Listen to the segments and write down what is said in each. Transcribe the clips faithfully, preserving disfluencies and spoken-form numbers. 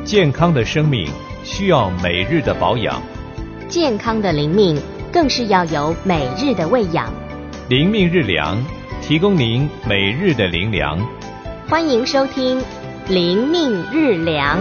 健康的生命需要每日的保养， 健康的灵命更是要有每日的喂养。 灵命日粮，提供您每日的灵粮。 欢迎收听灵命日粮。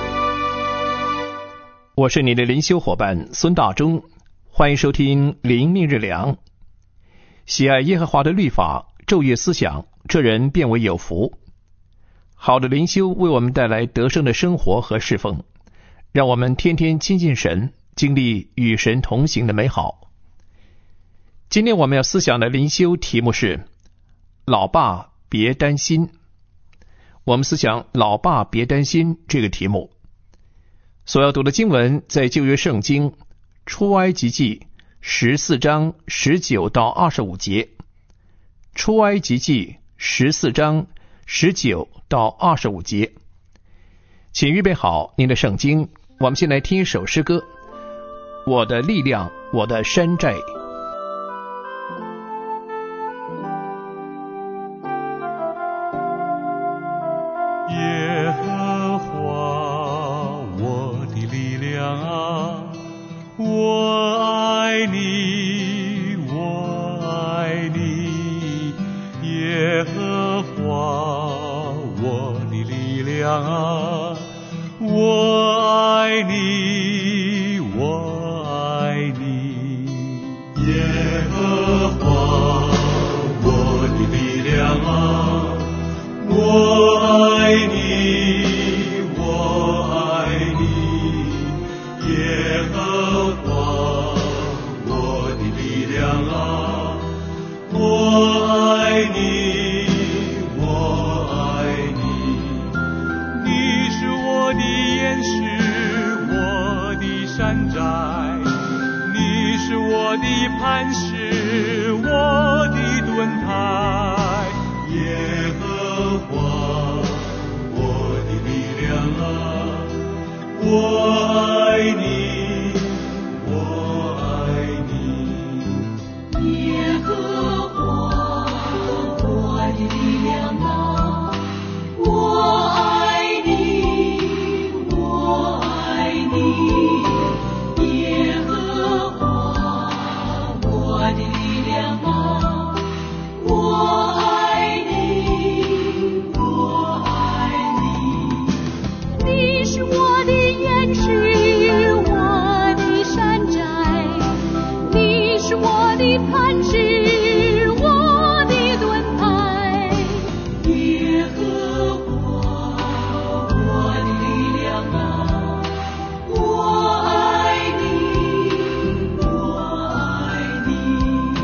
我是你的灵修伙伴孙大中，欢迎收听灵命日粮。喜爱耶和华的律法，昼夜思想，这人变为有福。好的灵修为我们带来得胜的生活和侍奉，让我们天天亲近神，经历与神同行的美好。今天我们要思想的灵修题目是老爸别担心。我们思想老爸别担心这个题目，所要读的经文在旧约圣经出埃及记十四章十九到二十五节。出埃及记十四章十九到二十五节。请预备好您的圣经，我们先来听一首诗歌，我的力量，我的山寨。 耶和华我的力量啊，我爱你，我爱你，耶和华我的力量啊，我爱你，我爱你，耶和华我的力量啊，我爱你，我爱你，耶和华我的力量啊，我爱你，我爱你，你是我的岩石，我的山寨，你是我的磐石，我的盾牌，耶和华我的力量啊，我爱你，我爱你，耶和华我的力量啊，我爱你，我爱你，耶和华我的力量啊，我爱你，我爱你，你是我的岩石，我的山寨，你是我的磐石，我的盾牌，耶和华我的力量啊，我爱你，我爱你。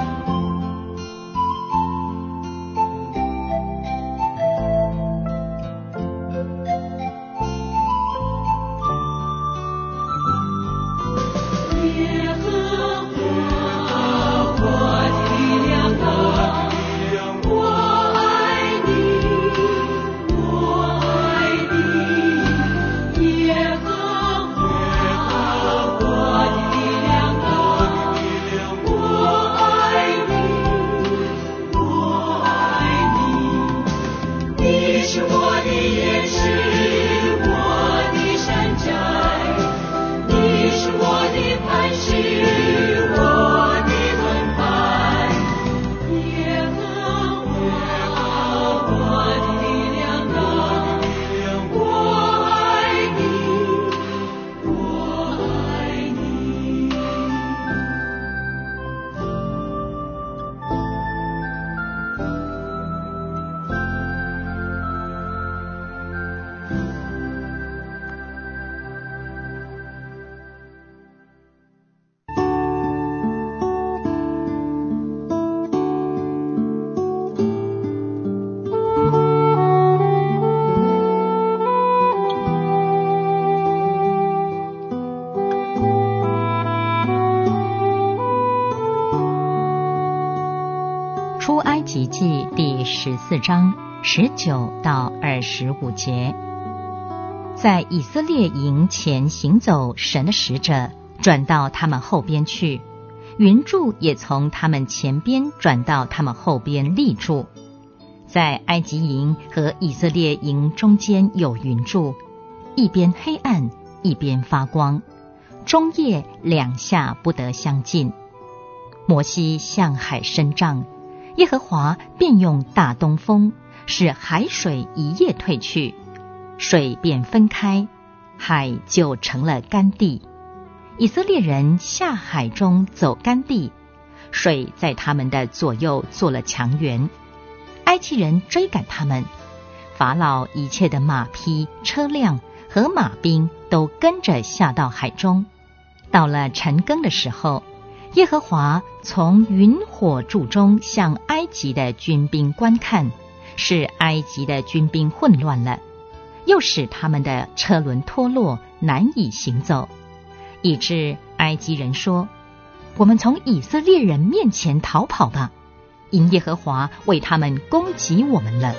耶和华我的力量啊，我爱你，我爱你，耶和华我的力量啊，我爱你，我爱你，你是我的岩石，我的山寨，你是我的磐石，我的盾牌，耶和华我的力量啊，我爱你，我爱你。 出埃及记第十四章十九到二十五节。在以色列营前行走，神的使者转到他们后边去，云柱也从他们前边转到他们后边立住。在埃及营和以色列营中间有云柱， 一边黑暗，一边发光，中夜两下不得相近。摩西向海伸杖，耶和华便用大东风，使海水一夜退去，水便分开，海就成了干地。以色列人下海中走干地，水在他们的左右做了墙垣。埃及人追赶他们，法老一切的马匹、车辆和马兵都跟着下到海中。到了晨更的时候，耶和华从云火柱中向埃及的军兵观看，使埃及的军兵混乱了，又使他们的车轮脱落，难以行走，以致埃及人说：我们从以色列人面前逃跑吧，因耶和华为他们攻击我们了。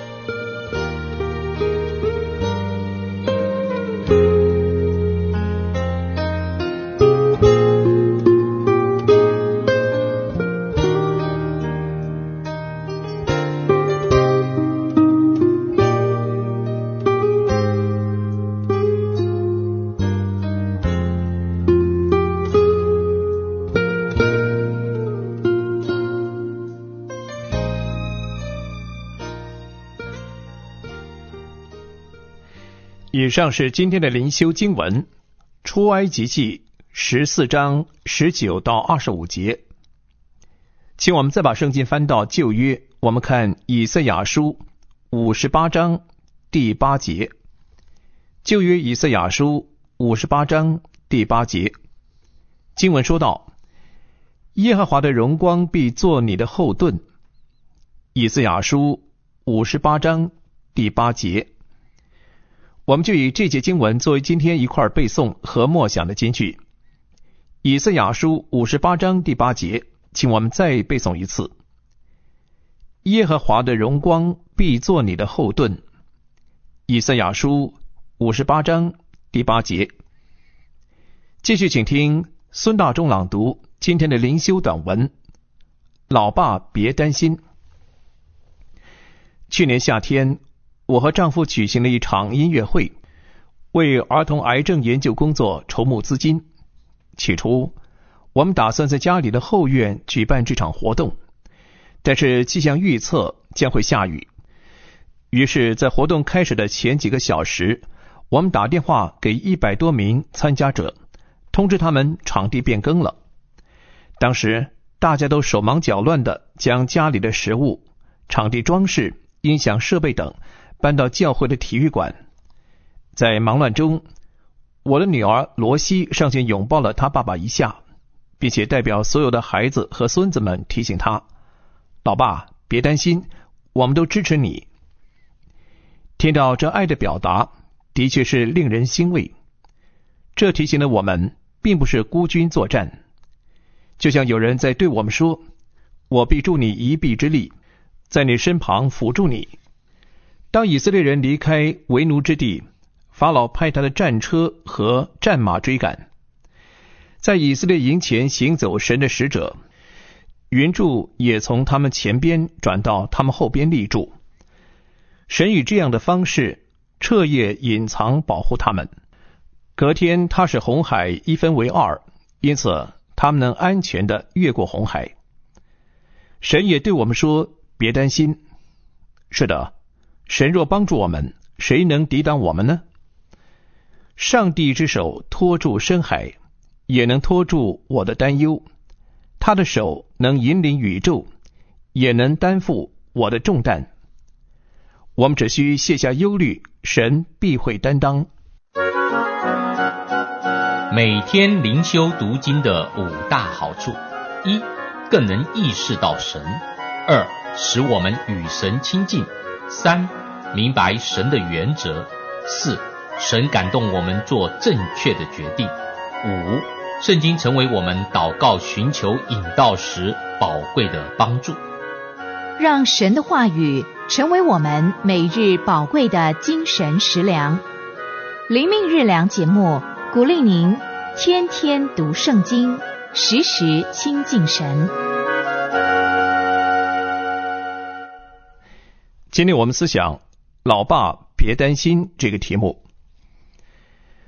以上是今天的灵修经文，出埃及记十四章十九到二十五节。请我们再把圣经翻到旧约，我们看以赛亚书五十八章第八节。旧约以赛亚书五十八章第八节，经文说道：耶和华的荣光必作你的后盾。以赛亚书五十八章第八节。我们就以这节经文作为今天一块背诵和默想的金句。以赛亚书五十八章第八节，请我们再背诵一次：耶和华的荣光必作你的后盾。以赛亚书五十八章第八节。继续请听孙大中朗读今天的灵修短文。老爸别担心。去年夏天，我和丈夫举行了一场音乐会，为儿童癌症研究工作筹募资金。起初，我们打算在家里的后院举办这场活动，但是气象预测将会下雨。于是，在活动开始的前几个小时，我们打电话给一百多名参加者，通知他们场地变更了。当时，大家都手忙脚乱地将家里的食物、场地装饰、音响设备等搬到教会的体育馆。在忙乱中，我的女儿罗西上前拥抱了她爸爸一下，并且代表所有的孩子和孙子们提醒他：老爸，别担心，我们都支持你。听到这爱的表达，的确是令人欣慰。这提醒了我们并不是孤军作战，就像有人在对我们说：我必助你一臂之力，在你身旁辅助你。当以色列人离开为奴之地，法老派他的战车和战马追赶，在以色列营前行走神的使者，云柱也从他们前边转到他们后边立住。神以这样的方式彻夜隐藏保护他们。隔天他使红海一分为二，因此他们能安全地越过红海。神也对我们说：别担心。是的，神若帮助我们，谁能抵挡我们呢？上帝之手托住深海，也能托住我的担忧。他的手能引领宇宙，也能担负我的重担。我们只需卸下忧虑，神必会担当。 每天灵修读经的五大好处：一、更能意识到神；二、使我们与神亲近；三、明白神的原则；四、神感动我们做正确的决定；五、圣经成为我们祷告寻求引导时宝贵的帮助。 让神的话语成为我们每日宝贵的精神食粮。灵命日粮节目鼓励您天天读圣经，时时亲近神。 今天我们思想老爸别担心这个题目。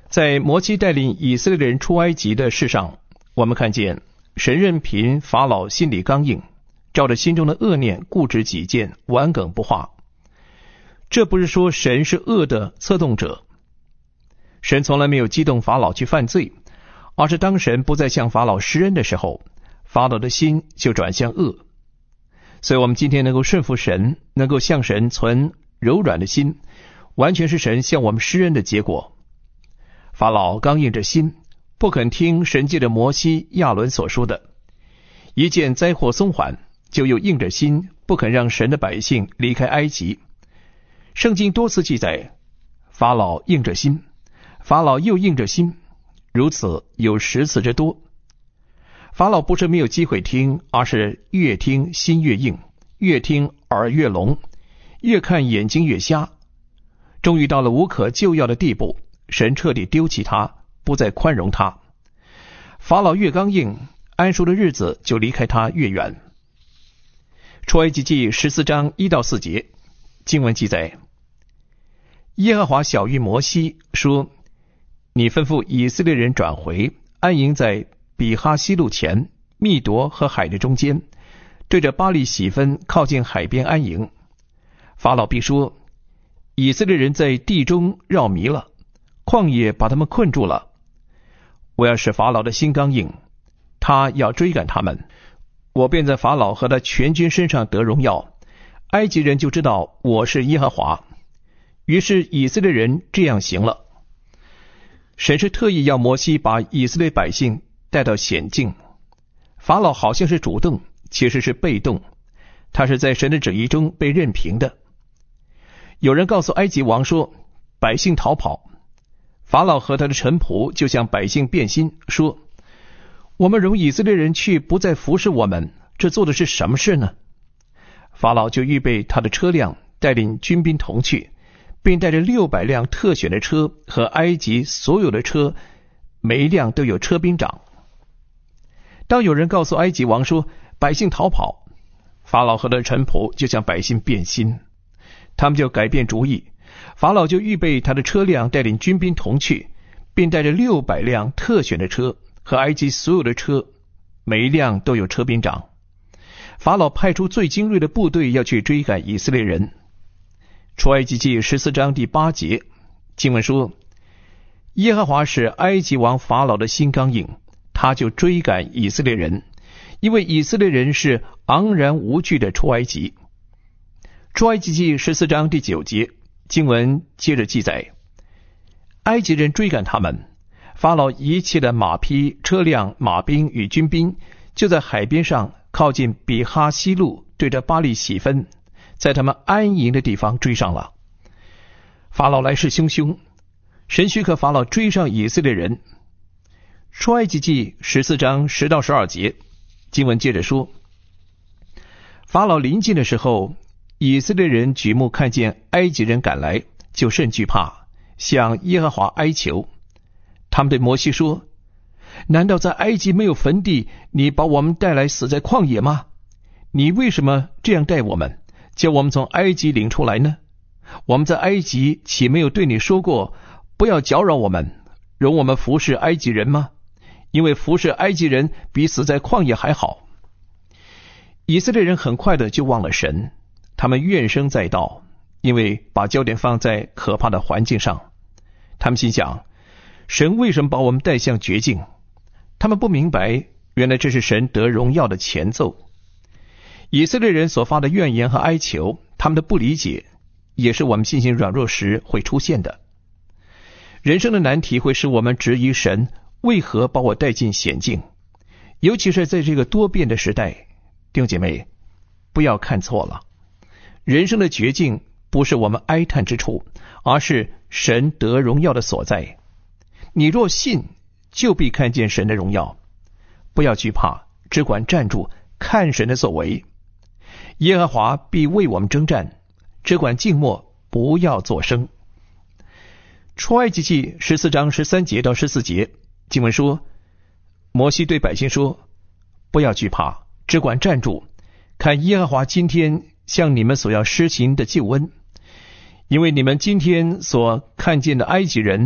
在摩西带领以色列人出埃及的事上，我们看见神任凭法老心里刚硬，照着心中的恶念固执己见，顽梗不化。这不是说神是恶的策动者，神从来没有激动法老去犯罪，而是当神不再向法老施恩的时候，法老的心就转向恶。所以我们今天能够顺服神，能够向神存柔软的心，完全是神向我们施恩的结果。法老刚硬着心，不肯听神借着摩西、亚伦所说的，一见灾祸松缓，就又硬着心，不肯让神的百姓离开埃及。圣经多次记载，法老硬着心，法老又硬着心，如此有十次之多。法老不是没有机会听，而是越听心越硬，越听耳越聋，越看眼睛越瞎。终于到了无可救药的地步，神彻底丢弃他，不再宽容他。法老越刚硬，安舒的日子就离开他越远。出埃及记十四章一到四节，经文记载，耶和华晓谕摩西说，你吩咐以色列人转回，安营在比哈西路前，密夺和海的中间，对着巴利喜分靠近海边安营。法老必说，以色列人在地中绕迷了，旷野把他们困住了。我要使法老的心刚硬，他要追赶他们，我便在法老和他全军身上得荣耀，埃及人就知道我是耶和华。于是以色列人这样行了。神是特意要摩西把以色列百姓带到险境，法老好像是主动，其实是被动，他是在神的旨意中被任凭的。有人告诉埃及王说，百姓逃跑，法老和他的臣仆就向百姓变心，说，我们容以色列人去，不再服侍我们，这做的是什么事呢？法老就预备他的车辆，带领军兵同去，并带着六百辆特选的车和埃及所有的车，每一辆都有车兵长。当有人告诉埃及王说，百姓逃跑，法老和他的臣仆就向百姓变心，他们就改变主意，法老就预备他的车辆，带领军兵同去，并带着六百辆特选的车和埃及所有的车，每一辆都有车兵长。法老派出最精锐的部队要去追赶以色列人。出埃及记十四章第八节，经文说，耶和华使埃及王法老的心刚硬，他就追赶以色列人，因为以色列人是昂然无惧的出埃及。出埃及记十四章第九节，经文接着记载，埃及人追赶他们，法老一切的马匹、车辆、马兵与军兵，就在海边上靠近比哈西路，对着巴利喜分，在他们安营的地方追上了。法老来势汹汹，神许可法老追上以色列人。出埃及记十四章十到十二节，经文接着说，法老临近的时候，以色列人举目看见埃及人赶来，就甚惧怕，向耶和华哀求。他们对摩西说，难道在埃及没有坟地，你把我们带来死在旷野吗？你为什么这样待我们，叫我们从埃及领出来呢？我们在埃及岂没有对你说过，不要搅扰我们，容我们服侍埃及人吗？因为服侍埃及人比死在旷野还好。以色列人很快的就忘了神，他们怨声载道，因为把焦点放在可怕的环境上。他们心想，神为什么把我们带向绝境？他们不明白，原来这是神得荣耀的前奏。以色列人所发的怨言和哀求，他们的不理解，也是我们信心软弱时会出现的。人生的难题会使我们质疑神为何把我带进险境，尤其是在这个多变的时代。弟兄姐妹，不要看错了，人生的绝境不是我们哀叹之处，而是神得荣耀的所在。你若信，就必看见神的荣耀。不要惧怕，只管站住，看神的作为。耶和华必为我们征战，只管静默，不要作声。出埃及记十四章十三节到十四节，经文说，摩西对百姓说，不要惧怕，只管站住，看耶和华今天向你们所要施行的救恩。因为你们今天所看见的埃及人，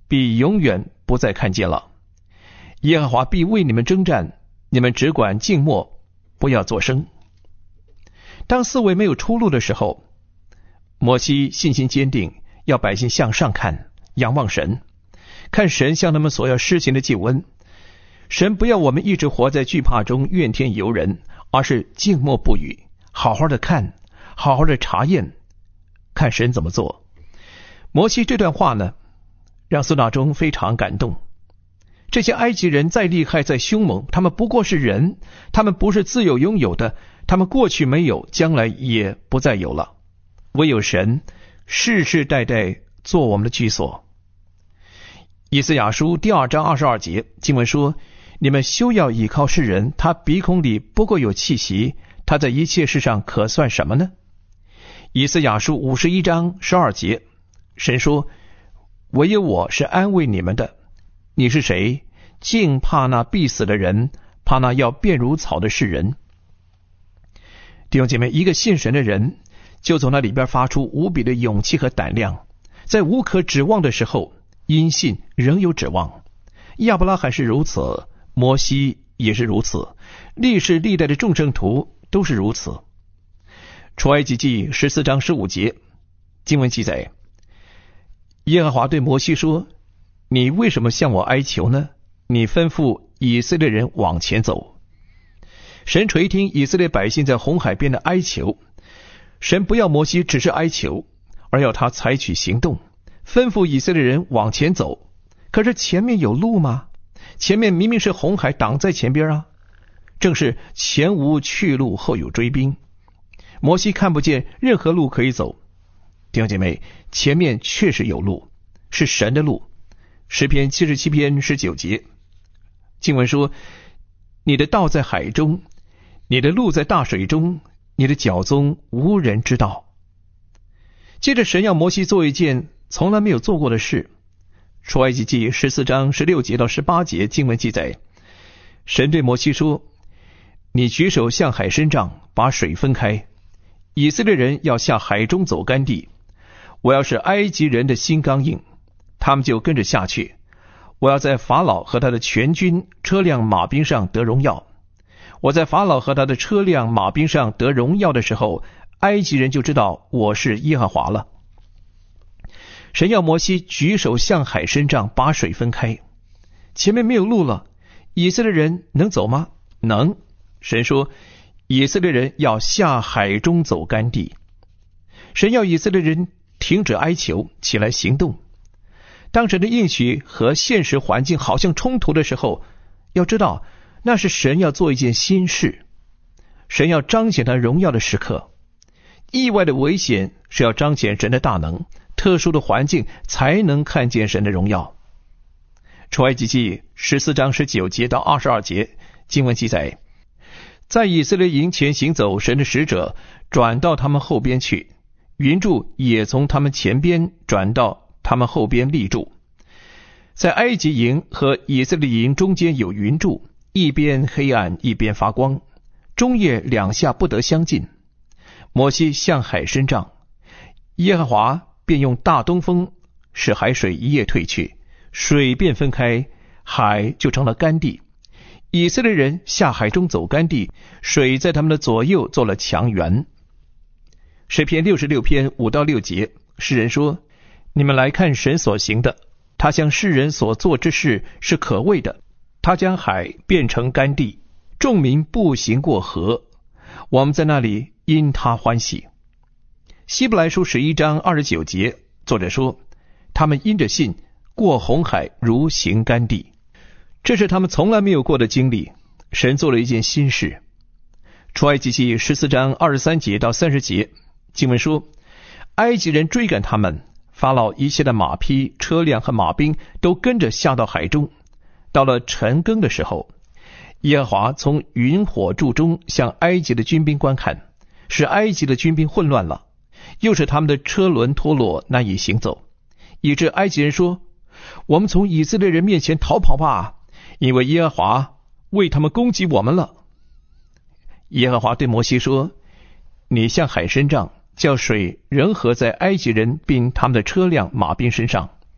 必永远不再看见了。耶和华必为你们征战，你们只管静默，不要作声。当四围没有出路的时候，摩西信心坚定，要百姓向上看，仰望神，看神向他们所要施行的救恩。神不要我们一直活在惧怕中怨天尤人，而是静默不语，好好的看，好好的查验，看神怎么做。摩西这段话呢，让孙大中非常感动。这些埃及人再厉害再凶猛，他们不过是人，他们不是自有拥有的，他们过去没有，将来也不再有了。唯有神世世代代做我们的居所。以赛亚书第二章二十二节经文说，你们休要倚靠世人，他鼻孔里不过有气息，他在一切事上可算什么呢？以赛亚书五十一章十二节神说，唯有我是安慰你们的。你是谁？竟怕那必死的人，怕那要变如草的世人。弟兄姐妹，一个信神的人就从那里边发出无比的勇气和胆量，在无可指望的时候，因信仍有指望。亚伯拉罕是如此，摩西也是如此，历世历代的众圣徒都是如此。出埃及记十四章十五节经文记载，耶和华对摩西说，你为什么向我哀求呢？你吩咐以色列人往前走。神垂听以色列百姓在红海边的哀求，神不要摩西只是哀求，而要他采取行动，吩咐以色列人往前走。可是前面有路吗？前面明明是红海挡在前边啊，正是前无去路，后有追兵。摩西看不见任何路可以走。弟兄姐妹，前面确实有路，是神的路。诗篇七十七篇十九节经文说，你的道在海中，你的路在大水中，你的脚踪无人知道。接着神要摩西做一件从来没有做过的事。出埃及记十四章十六节到十八节经文记载，神对摩西说，你举手向海伸杖，把水分开，以色列人要下海中走干地。我要使埃及人的心刚硬，他们就跟着下去。我要在法老和他的全军车辆马兵上得荣耀。我在法老和他的车辆马兵上得荣耀的时候，埃及人就知道我是耶和华了。神要摩西举手向海伸杖，把水分开。前面没有路了，以色列人能走吗？能。神说，以色列人要下海中走干地。神要以色列人停止哀求，起来行动。当神的应许和现实环境好像冲突的时候，要知道那是神要做一件新事，神要彰显他荣耀的时刻。意外的危险是要彰显神的大能，特殊的环境才能看见神的荣耀。出埃及记十四章十九节到二十二节经文记载，在以色列营前行走，神的使者转到他们后边去，云柱也从他们前边转到他们后边立住。在埃及营和以色列营中间有云柱，一边黑暗一边发光，中夜两下不得相近。摩西向海伸杖，耶和华便用大东风使海水一夜退去，水便分开，海就成了干地。以色列人下海中走干地，水在他们的左右做了墙垣。诗篇六十六篇五到六节，诗人说，你们来看神所行的，他向世人所做之事是可畏的。他将海变成干地，众民步行过河，我们在那里因他欢喜。希伯来书十一章二十九节，作者说，他们因着信过红海如行干地。这是他们从来没有过的经历，神做了一件新事。出埃及记十四章二十三节到三十节经文说，埃及人追赶他们，法老一切的马匹、车辆和马兵都跟着下到海中。到了晨更的时候，耶和华从云火柱中向埃及的军兵观看，使埃及的军兵混乱了，又使他们的车轮脱落，难以行走，以致埃及人说，我们从以色列人面前逃跑吧，因为耶和华为他们攻击我们了。耶和华对摩西说，你向海伸杖，叫水仍合在埃及人并他们的车辆马兵身上。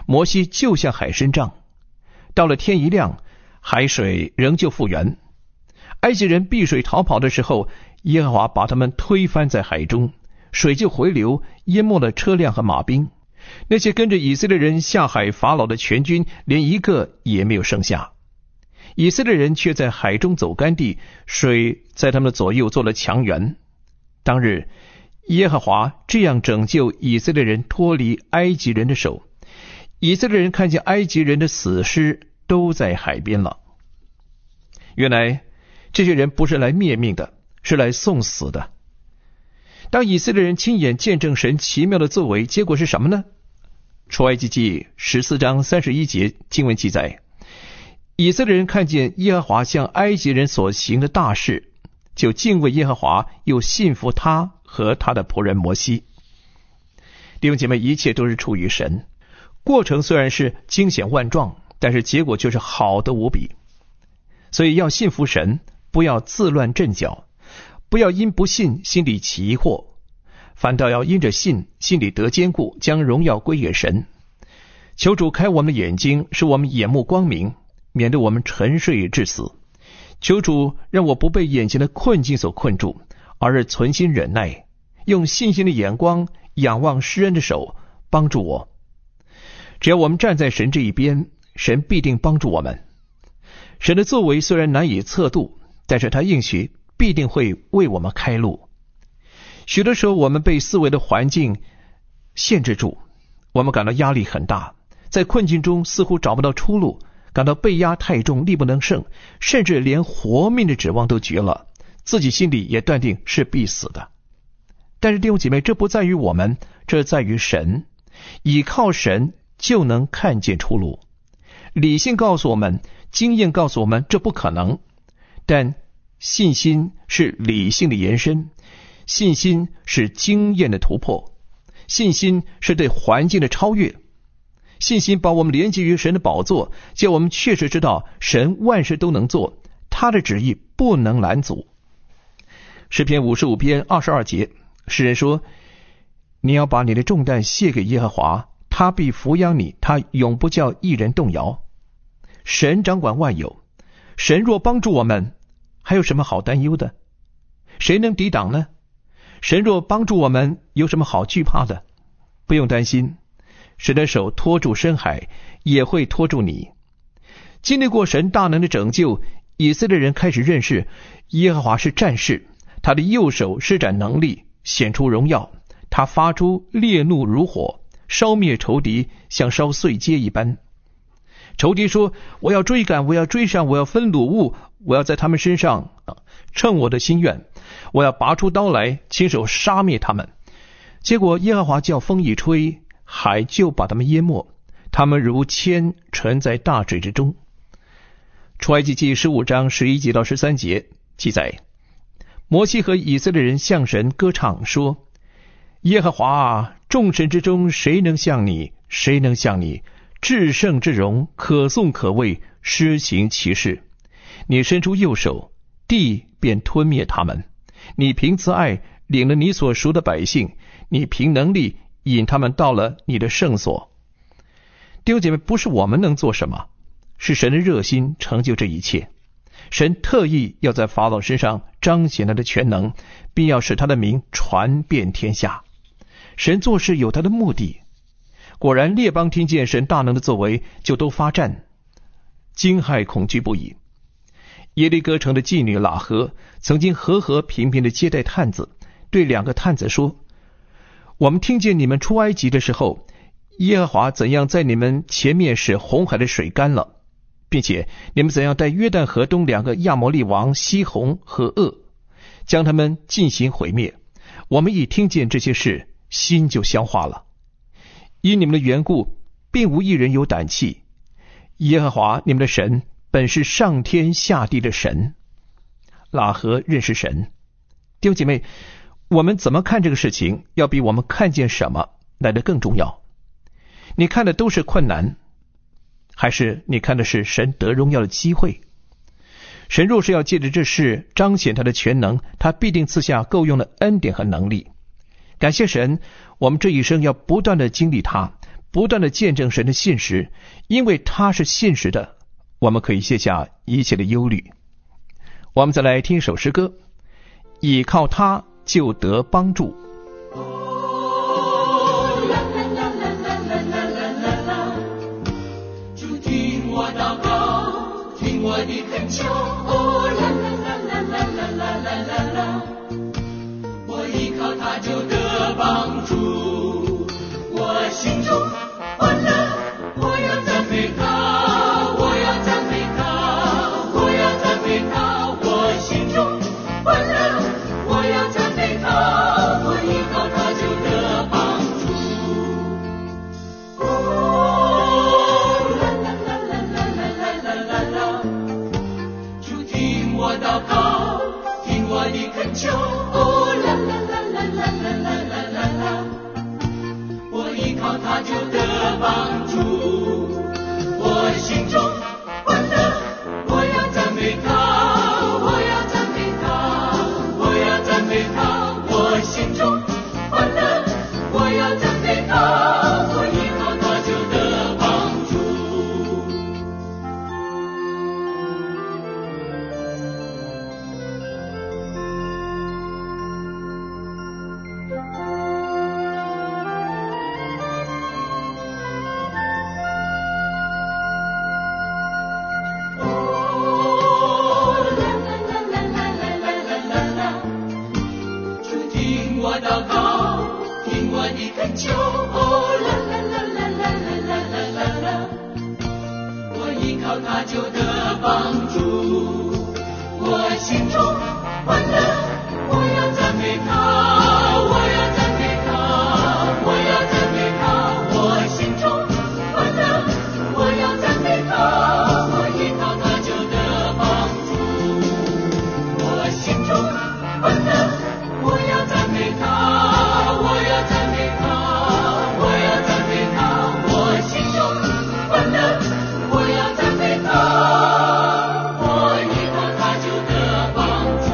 摩西就向海伸杖，到了天一亮，海水仍旧复原。埃及人避水逃跑的时候，耶和华把他们推翻在海中，水就回流，淹没了车辆和马兵。那些跟着以色列人下海法老的全军，连一个也没有剩下。以色列人却在海中走干地，水在他们的左右做了墙垣。当日耶和华这样拯救以色列人脱离埃及人的手。以色列人看见埃及人的死尸都在海边了。原来这些人不是来灭命的，是来送死的。当以色列人亲眼见证神奇妙的作为，结果是什么呢？出埃及记十四章三十一节经文记载，以色列人看见耶和华向埃及人所行的大事，就敬畏耶和华，又信服他和他的仆人摩西。弟兄姐妹，一切都是出于神，过程虽然是惊险万状，但是结果却是好的无比。所以要信服神，不要自乱阵脚，不要因不信心里起疑惑，反倒要因着信心里得坚固，将荣耀归给神。求主开我们的眼睛，使我们眼目光明，免得我们沉睡致死。求主让我不被眼前的困境所困住，而是存心忍耐，用信心的眼光仰望施恩的手，帮助我。只要我们站在神这一边，神必定帮助我们。神的作为虽然难以测度，但是他应许必定会为我们开路。许多时候我们被四围的环境限制住，我们感到压力很大，在困境中似乎找不到出路，感到被压太重，力不能胜，甚至连活命的指望都绝了，自己心里也断定是必死的。但是弟兄姐妹，这不在于我们，这在于神。倚靠神就能看见出路。理性告诉我们，经验告诉我们这不可能，但信心是理性的延伸，信心是经验的突破，信心是对环境的超越。信心把我们连接于神的宝座，叫我们确实知道神万事都能做，他的旨意不能拦阻。诗篇五十五篇二十二节，诗人说，你要把你的重担卸给耶和华，他必抚养你，他永不叫一人动摇。神掌管万有，神若帮助我们，还有什么好担忧的？谁能抵挡呢？神若帮助我们，有什么好惧怕的？不用担心，神的手托住深海，也会托住你。经历过神大能的拯救，以色列人开始认识耶和华是战士，他的右手施展能力，显出荣耀，他发出烈怒如火，烧灭仇敌，像烧碎秸一般。仇敌说，我要追赶，我要追上，我要分掳物，我要在他们身上称我的心愿，我要拔出刀来，亲手杀灭他们。结果耶和华叫风一吹，海就把他们淹没，他们如铅沉在大水之中。出埃及记十五章十一节到十三节记载，摩西和以色列人向神歌唱说，耶和华啊，众神之中谁能像你？谁能像你？至圣之荣，可颂可畏，施行奇事。你伸出右手，地便吞灭他们。你凭慈爱领了你所赎的百姓，你凭能力引他们到了你的圣所。弟兄姐妹，不是我们能做什么，是神的热心成就这一切。神特意要在法老身上彰显他的全能，并要使他的名传遍天下。神做事有他的目的。果然列邦听见神大能的作为，就都发战，惊骇恐惧不已。耶利哥城的妓女喇合曾经和和平平的接待探子，对两个探子说，我们听见你们出埃及的时候，耶和华怎样在你们前面使红海的水干了，并且你们怎样带约旦河东两个亚摩利王西宏和噩，将他们进行毁灭。我们一听见这些事，心就消化了。因你们的缘故，并无一人有胆气。耶和华你们的神本是上天下地的神。喇合认识神。弟兄姐妹，我们怎么看这个事情，要比我们看见什么来得更重要。你看的都是困难，还是你看的是神得荣耀的机会？神若是要借着这事彰显他的全能，他必定赐下够用的恩典和能力。感谢神，我们这一生要不断的经历他， 不断的见证神的信实，因为他是信实的，我们可以卸下一切的忧虑。我们再来听一首诗歌，倚靠他就得帮助。 主听我祷告，听我的恳求，哦啦啦啦啦啦啦啦啦啦，我依靠他就得帮助，我心中欢乐，我要赞美他，我要赞美他，我要赞美他，我心中欢乐，我要赞美他，我依靠他就得帮助。哦啦啦啦啦啦啦啦啦啦，主听我祷告，听我的恳求，哦啦啦啦啦啦啦啦啦啦啦，我依靠他就得帮助，我心中欢乐，我要赞美他，我要赞美他，我要赞美他，我心中欢乐，我要赞美他，我依靠他就得帮助。祷告，听我的恳求，哦啦啦啦啦啦啦啦啦啦，我依靠他就得帮助，我心中欢乐，我要赞美他，我要赞美他，我要赞美他，我心中欢乐，我要赞美他，我依靠他就得帮助，我心中欢乐，我要赞美他，我要赞美他，我要赞美他，我心中欢乐，我要赞美他，我依靠他就得帮助。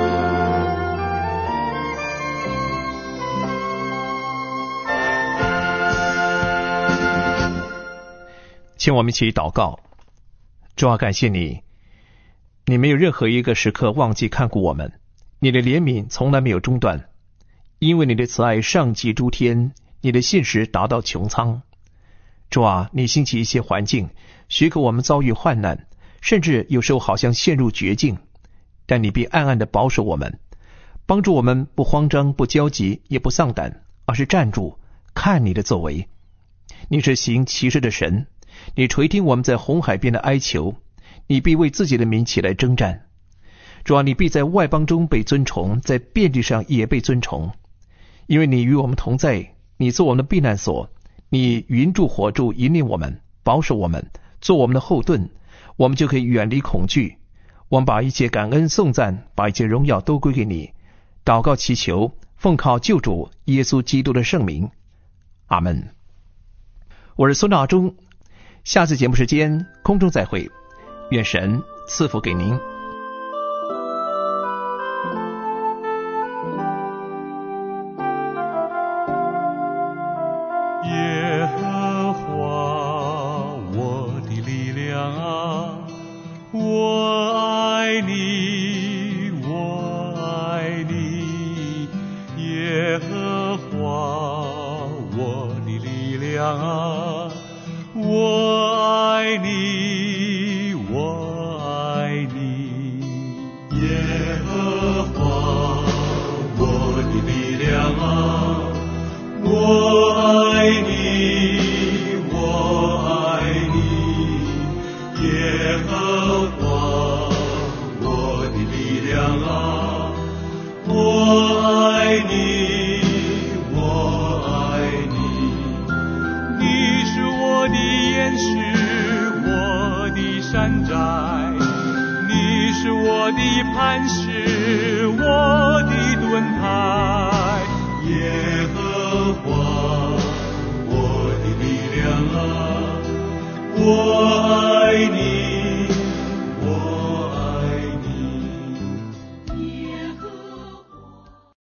请我们一起祷告。主啊，感谢你，你没有任何一个时刻忘记看顾我们，你的怜悯从来没有中断，因为你的慈爱上及诸天，你的信实达到穹苍。主啊，你兴起一些环境，许可我们遭遇患难，甚至有时候好像陷入绝境，但你必暗暗地保守我们，帮助我们不慌张，不焦急，也不丧胆，而是站住，看你的作为。你是行奇事的神，你垂听我们在红海边的哀求，你必为自己的名起来征战。主啊，你必在外邦中被尊崇，在遍地上也被尊崇，因为你与我们同在，你做我们的避难所，你云柱火柱引领我们，保守我们，做我们的后盾，我们就可以远离恐惧。我们把一切感恩颂赞，把一切荣耀都归给你。祷告祈求，奉靠救主耶稣基督的圣名，阿们。我是孙大中，下次节目时间空中再会，愿神赐福给您。 耶和华我的力量啊，我爱你，我爱你，耶和华我的力量啊，我爱你，我爱你，耶和华我的力量啊，我爱你，我爱你，耶和华我的力量啊，我爱你，我爱你，你是我的岩石，我的山寨，你是我的磐石，我的盾牌。